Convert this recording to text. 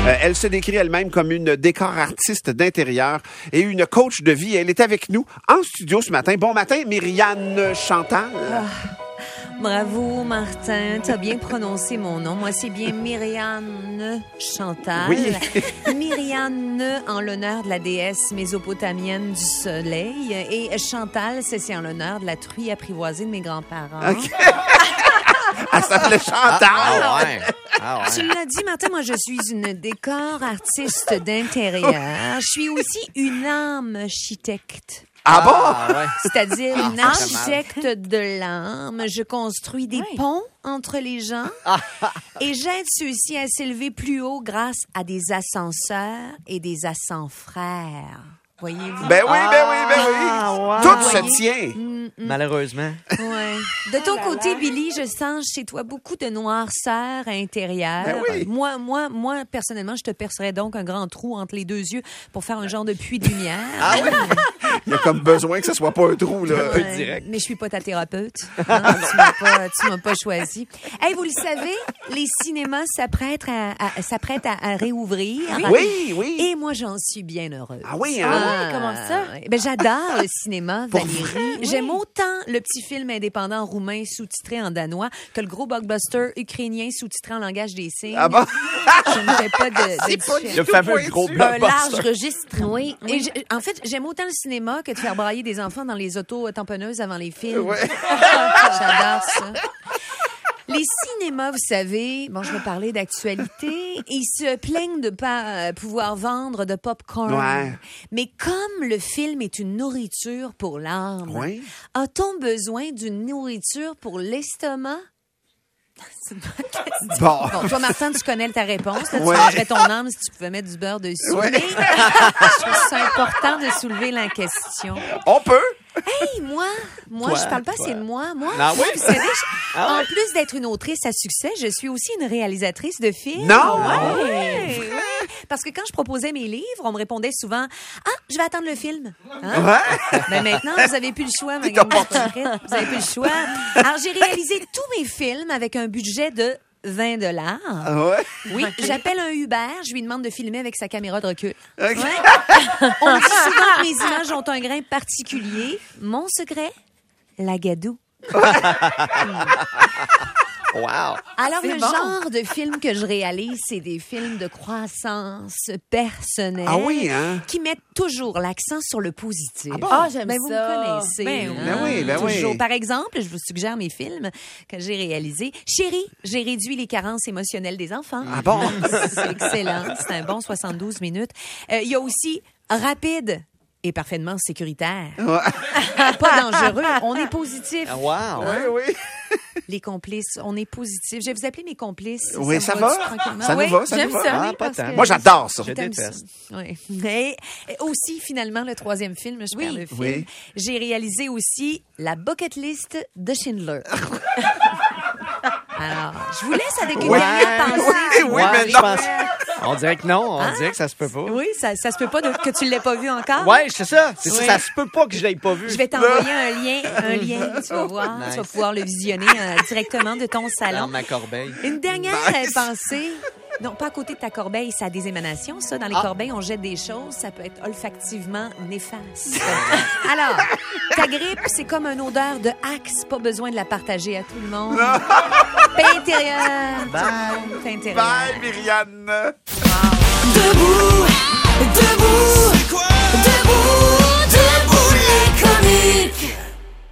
Elle se décrit elle-même comme une décor artiste d'intérieur et une coach de vie. Elle est avec nous en studio ce matin. Bon matin, Myriane Chantal. Bravo, Martin. T'as bien prononcé mon nom. Moi, c'est bien Myriane Chantal. Oui. Myriane en l'honneur de la déesse mésopotamienne du soleil. Et Chantal, c'est en l'honneur de la truie apprivoisée de mes grands-parents. OK. Elle s'appelait Chantal. Ouais. Tu l'as dit, Martin, moi, je suis une décor artiste d'intérieur. Je suis aussi une âme architecte. Ah bon? Ouais. C'est-à-dire une architecte de l'âme. Je construis des ponts entre les gens et j'aide ceux-ci à s'élever plus haut grâce à des ascenseurs et des ascensfrères. Voyez-vous? Ben oui. wow. Tout se tient. Malheureusement. Ouais. De ton côté, Billy, je sens chez toi beaucoup de noirceur intérieure. Ben oui. Moi, personnellement, je te percerais donc un grand trou entre les deux yeux pour faire un genre de puits de lumière. Ah oui? Il y a comme besoin que ce soit pas un trou, là. peu direct. Mais je suis pas ta thérapeute. Hein? Tu m'as pas choisi. Hey, vous le savez, les cinémas s'apprêtent à réouvrir. Oui. Et moi, j'en suis bien heureuse. Ah oui, hein? Comment ça? Ben, j'adore le cinéma, Pour Valérie. vrai? J'aime autant le petit film indépendant roumain sous-titré en danois que le gros blockbuster ukrainien sous-titré en langage des signes. Ah bon? Je ne fais pas de différence. Le fameux gros Un large blockbuster. registre. Oui. Et en fait, j'aime autant le cinéma que de faire brailler des enfants dans les autos tamponneuses avant les films. Ouais. J'adore ça. Les cinémas, vous savez, bon, je vais parler d'actualité, ils se plaignent de pas pouvoir vendre de popcorn. Ouais. Mais comme le film est une nourriture pour l'âme, Ouais. a-t-on besoin d'une nourriture pour l'estomac? Bon. Bon, toi, Martin, tu connais ta réponse. Là, tu Ouais. mangerais ton âme si tu pouvais mettre du beurre dessus. Ouais. Mais je trouve ça important de soulever la question. On peut. Hey, moi, je parle pas assez de moi. Moi, Ah oui? vous savez, en plus d'être une autrice à succès, je suis aussi une réalisatrice de films. Non! Ouais. Parce que quand je proposais mes livres, on me répondait souvent « Ah, je vais attendre le film. Hein? Ouais. Ben maintenant, vous avez plus le choix, ma gang de hypocrites. Vous avez plus le choix. Alors, j'ai réalisé tous mes films avec un budget de 20 $. Ah ouais. Oui, j'appelle un Uber, je lui demande de filmer avec sa caméra de recul. OK. Ouais. On dit souvent que mes images ont un grain particulier. Mon secret, la gadoue. Wow. Alors, C'est le bon. genre de films que je réalise, c'est des films de croissance personnelle. Ah oui, hein? Qui mettent toujours l'accent sur le positif. Ah bon? Ah, j'aime Ben, ça. vous me connaissez. Ben oui. Ben oui, ben oui. Toujours. Par exemple, je vous suggère mes films que j'ai réalisés. Chérie, j'ai réduit les carences émotionnelles des enfants. Ah bon? C'est excellent. C'est un bon 72 minutes. Il y a aussi Rapide et parfaitement sécuritaire. Pas dangereux. On est positif. Wow. Oui. Les complices, on est positif. Je vais vous appeler mes complices. Oui, ça vous va? va-tu tranquillement? Ça nous Oui, va, ça j'aime nous va. ça. Ah, oui, pas parce tant. que- Moi, j'adore ça. Je T'aimes déteste. ça? Oui. Mais aussi, finalement, le troisième film, je perds le film. Oui. J'ai réalisé aussi la bucket list de Schindler. Alors, je vous laisse avec une dernière pensée. Oui, mais je non. pense. On dirait que non. On dirait que ça se peut pas. Oui, ça se peut pas que tu l'aies pas vu encore. Ouais, c'est ça. C'est ça. Oui. Ça se peut pas que je l'ai pas vu. Je vais t'envoyer un lien, tu vas voir. Nice. Tu vas pouvoir le visionner directement de ton dans salon. ma corbeille. Une dernière Nice. pensée. Non, pas à côté de ta corbeille, ça a des émanations, ça. Dans les corbeilles, on jette des choses, ça peut être olfactivement néfaste. Alors, ta grippe, c'est comme une odeur de Axe, pas besoin de la partager à tout le monde. Paix intérieure. Bye. Tout le monde, paix intérieure. Bye, Myriane. Debout,